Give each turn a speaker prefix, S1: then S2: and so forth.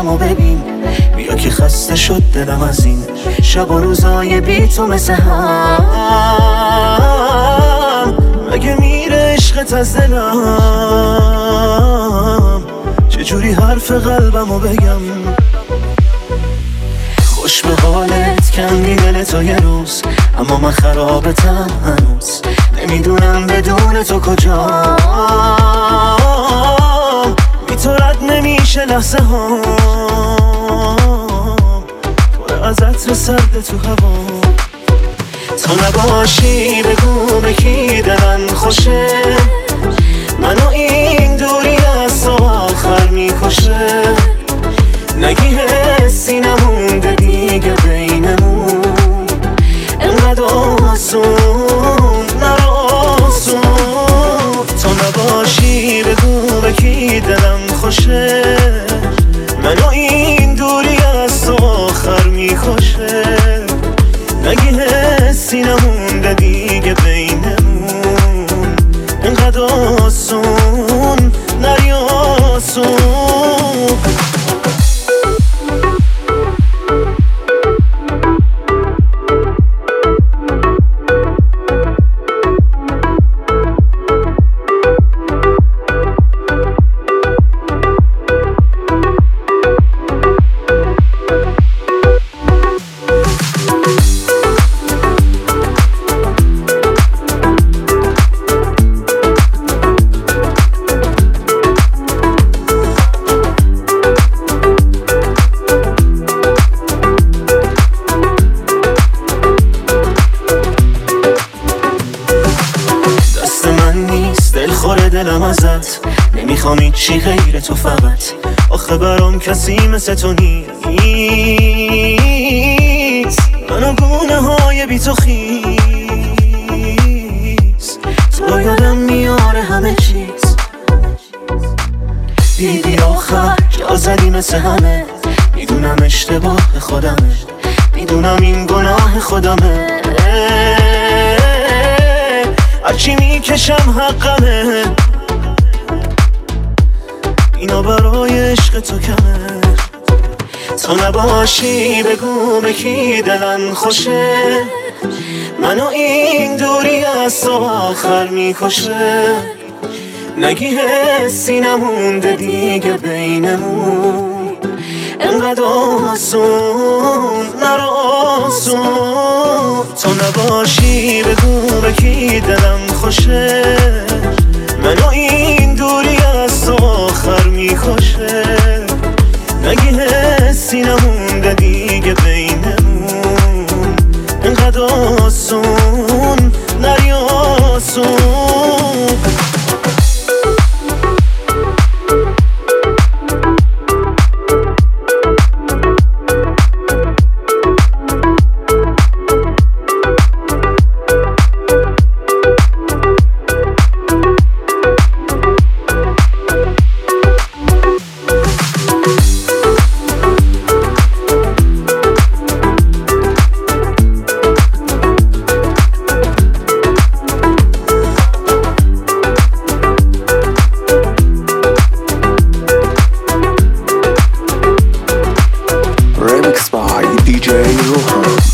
S1: قلبمو ببین، بیا که خسته شد دلم از این شب و روزای بی تو مثل هم. مگه میره عشقت از دلم؟ چجوری حرف قلبمو بگم؟ خوش به حالت کندی دل تو یه روز، اما من خرابتم هنوز، نمیدونم بدون تو کجام. بی تو رد نمیشه لحظه ها، پر از عطر سرد تو هوا. تو نباشی بگو به کی دلم خوشه، منو این دوری از تو آخر میکشه. نگی حسی نمونده دیگه بینمون، انقدر آسون نراسون. تو نباشی بگو به کی دلم خوشه، منو این دوری از تو آخر میکشه. نگی حسی نمونده دیگه بینمون، انقدر آسون نریاسون. دلم ازت نمیخوام هیچی غیر تو فقط، آخه برام کسی مثل تو نیست. منو گونه های بی تو خیز، تو یادم میاره همه چیز. دیدی آخر جا زدی مثل همه، میدونم اشتباه خودمه، میدونم این گناه خودمه. هرچی میکشم حقمه، اینا برای عشق تو کمه. تو نباشی بگو به کی دلم خوشه، منو این دوری از تو آخر میکشه. نگی حسی نمونده دیگه بینمون، انقدر آسون نراسون. تو نباشی بگو به کی دلم خوشه، منو این دوری از تو آخر میکشه. نگی حسی نمونده دیگه بینمون، انقدر آسون نریاسون.
S2: Remix by DJ Rohan.